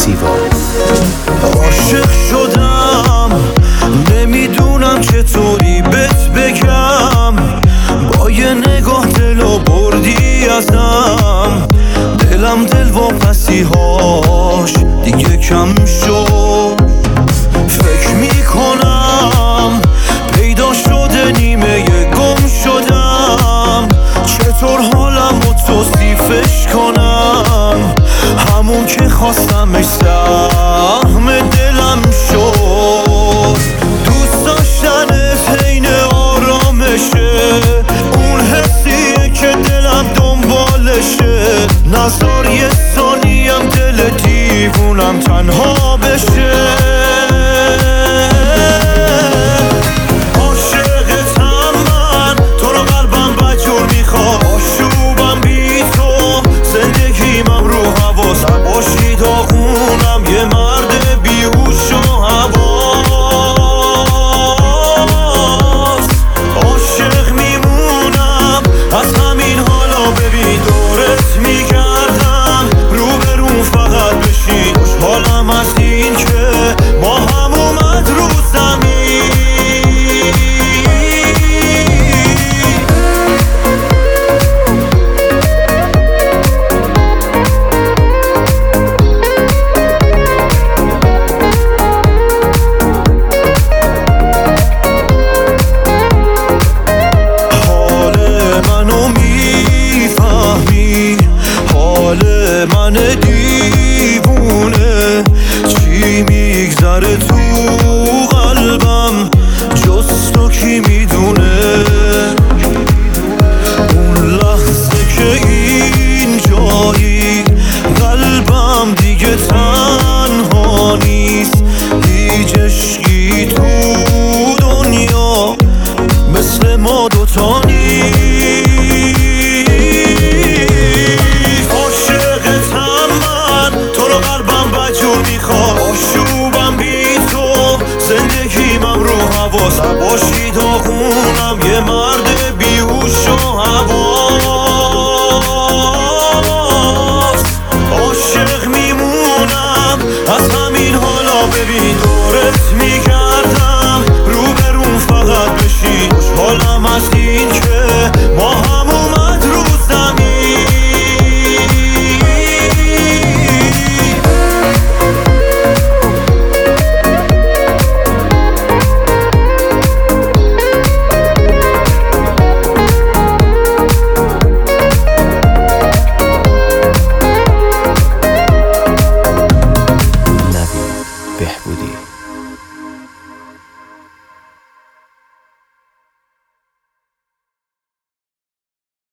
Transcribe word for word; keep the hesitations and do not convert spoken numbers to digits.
فستیوال. عاشق شدم نمیدونم چطوری بهت بگم، با یه نگاه دلو بردی ازم، دلم دل واپسی هاش دیگه کم شد. فکر میکنم پیدا شده نیمه گم شدم، چطور حالم رو توصیفش کنم، همون که خواستمش سهم دلم شد. دوست داشتنت حین آرامشه، اون حسیه که دلم دنبالشه، نذار یه ثانیم دل دیوونم تنها بشه. عاشقتم من، تو رو قلبم بجور میخواد، آشوبم بی تو زندگیم رو حواس، نباشی داغونم یه مرد بیهوش و حواس. عاشق میمونم از همین حالا، ببین دورت میگردم رو به رو فقط بشین، خوشحالم از این که ما هم اومد رو زمین. حال منو میفهمی، حال من دی